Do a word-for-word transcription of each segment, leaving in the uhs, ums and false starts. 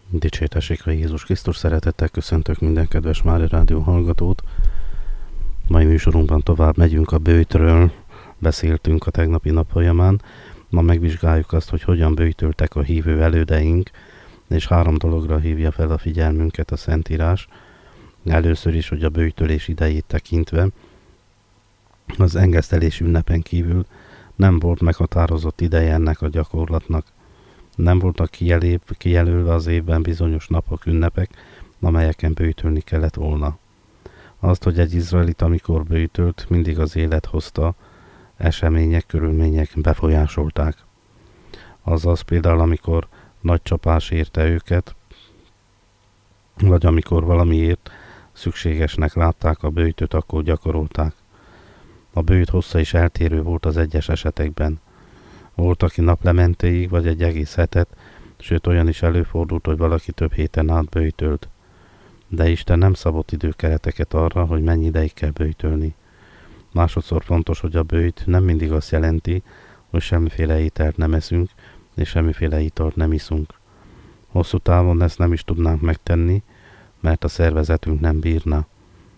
Dicsértessék a Jézus Krisztus, szeretettel köszöntök minden kedves Mária Rádió hallgatót. Mai műsorunkban tovább megyünk a böjtről, beszéltünk a tegnapi nap folyamán. Ma megvizsgáljuk azt, hogy hogyan böjtöltek a hívő elődeink, és három dologra hívja fel a figyelmünket a Szentírás. Először is, hogy a böjtölés idejét tekintve az engesztelés ünnepen kívül nem volt meghatározott ideje ennek a gyakorlatnak. Nem voltak kijelép, kijelölve az évben bizonyos napok, ünnepek, amelyeken böjtölni kellett volna. Azt, hogy egy izraelit, amikor böjtölt, mindig az élet hozta, események, körülmények befolyásolták. Azaz például, amikor nagy csapás érte őket, vagy amikor valamiért szükségesnek látták a böjtöt, akkor gyakorolták. A böjt hossza is eltérő volt az egyes esetekben. Volt, aki naplementéig, vagy egy egész hetet, sőt olyan is előfordult, hogy valaki több héten át böjtölt. De Isten nem szabott időkereteket arra, hogy mennyi ideig kell böjtölni. Másodszor fontos, hogy a böjt nem mindig azt jelenti, hogy semmiféle ételt nem eszünk, és semmiféle italt nem iszunk. Hosszú távon ezt nem is tudnánk megtenni, mert a szervezetünk nem bírna.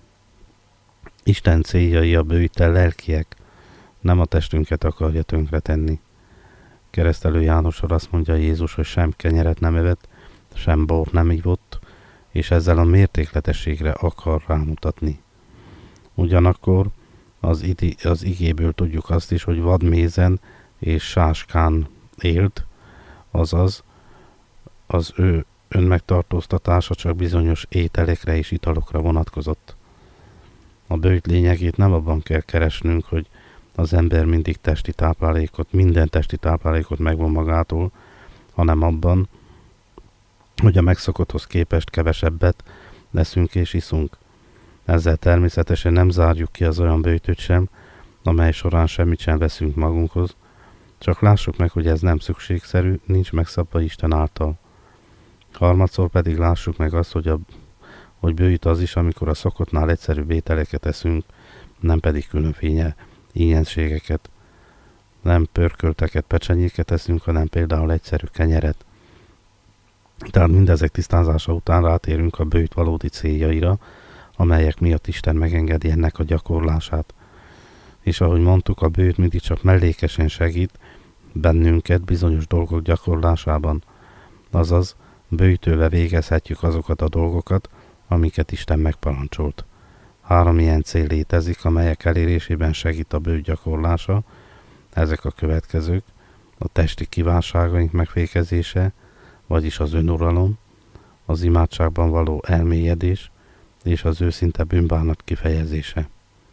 Isten céljai a böjttel lelkiek, nem a testünket akarja tönkretenni. Keresztelő Jánosról azt mondja Jézus, hogy sem kenyeret nem evett, sem bort nem ivott, és ezzel a mértékletességre akar rámutatni. Ugyanakkor az, idi, az igéből tudjuk azt is, hogy vadmézen és sáskán élt, azaz az ő önmegtartóztatása csak bizonyos ételekre és italokra vonatkozott. A böjt lényegét nem abban kell keresnünk, hogy az ember mindig testi táplálékot, minden testi táplálékot megvon magától, hanem abban, hogy a megszokotthoz képest kevesebbet leszünk és iszunk. Ezzel természetesen nem zárjuk ki az olyan böjtöt sem, amely során semmit sem veszünk magunkhoz, csak lássuk meg, hogy ez nem szükségszerű, nincs megszabva Isten által. Harmadszor pedig lássuk meg azt, hogy, a, hogy böjt az is, amikor a szokottnál egyszerűbb ételeket eszünk, nem pedig különféle ingyenségeket. Nem pörkölteket, pecsenyéket eszünk, hanem például egyszerű kenyeret. Tehát mindezek tisztázása után rátérünk a böjt valódi céljaira, amelyek miatt Isten megengedi ennek a gyakorlását. És ahogy mondtuk, a böjt mindig csak mellékesen segít bennünket bizonyos dolgok gyakorlásában. Azaz, böjtölve végezhetjük azokat a dolgokat, amiket Isten megparancsolt. Három ilyen cél létezik, amelyek elérésében segít a böjt gyakorlása. Ezek a következők: a testi kívánságaink megfékezése, vagyis az önuralom, az imádságban való elmélyedés és az őszinte bűnbánat kifejezése.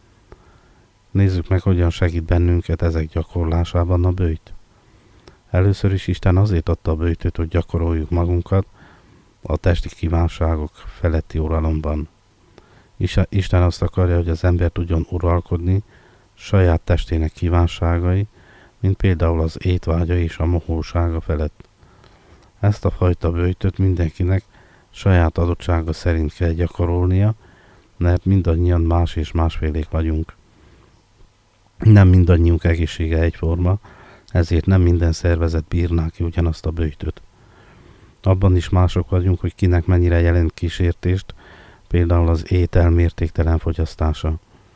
Nézzük meg, hogyan segít bennünket ezek gyakorlásában a böjt. Először is Isten azért adta a böjtöt, hogy gyakoroljuk magunkat a testi kívánságok feletti uralomban. Isten azt akarja, hogy az ember tudjon uralkodni saját testének kívánságai, mint például az étvágya és a mohósága felett. Ezt a fajta böjtöt mindenkinek saját adottsága szerint kell gyakorolnia, mert mindannyian más és másfélék vagyunk. Nem mindannyiunk egészsége egyforma, ezért nem minden szervezet bírná ki ugyanazt a böjtöt. Abban is mások vagyunk, hogy kinek mennyire jelent kísértést, például az étel mértéktelen fogyasztása.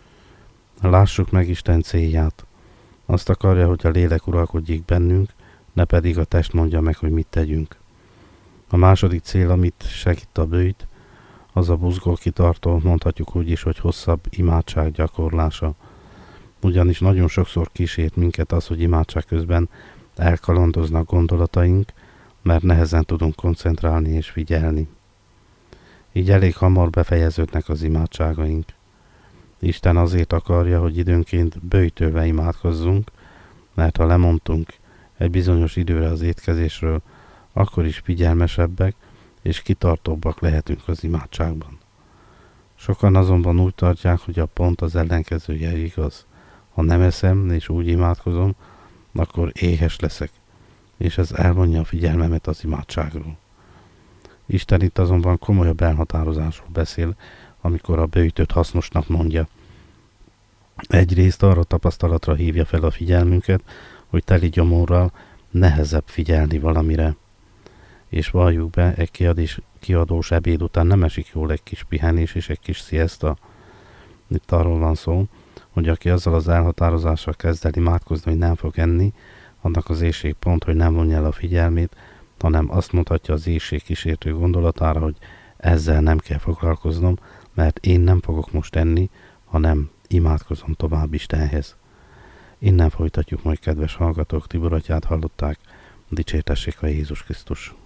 Lássuk meg Isten célját. Azt akarja, hogy a lélek uralkodjék bennünk, ne pedig a test mondja meg, hogy mit tegyünk. A második cél, amit segít a böjt, az a buzgó kitartó, mondhatjuk úgy is, hogy hosszabb imádság gyakorlása. Ugyanis nagyon sokszor kísért minket az, hogy imádság közben elkalandoznak gondolataink, mert nehezen tudunk koncentrálni és figyelni. Így elég hamar befejeződnek az imádságaink. Isten azért akarja, hogy időnként böjtölve imádkozzunk, mert ha lemondtunk egy bizonyos időre az étkezésről, akkor is figyelmesebbek és kitartóbbak lehetünk az imádságban. Sokan azonban úgy tartják, hogy a pont az ellenkezője igaz. Ha nem eszem és úgy imádkozom, akkor éhes leszek, és ez elvonja a figyelmemet az imádságról. Isten itt azonban komolyabb elhatározásról beszél, amikor a böjtöt hasznosnak mondja. Egyrészt arra tapasztalatra hívja fel a figyelmünket, hogy teli gyomorral nehezebb figyelni valamire. és valljuk be, egy kiadés, kiadós ebéd után nem esik jól egy kis pihenés és egy kis siesta. Itt arról van szó, hogy aki azzal az elhatározással kezd el imádkozni, hogy nem fog enni, annak az éhség pont, hogy nem vonja el a figyelmét, hanem azt mutatja az éhség kísértő gondolatára, hogy ezzel nem kell foglalkoznom, mert én nem fogok most enni, hanem imádkozom tovább Istenhez. Innen folytatjuk majd, kedves hallgatók, Tibor atyát hallották, dicsértessék a Jézus Krisztus.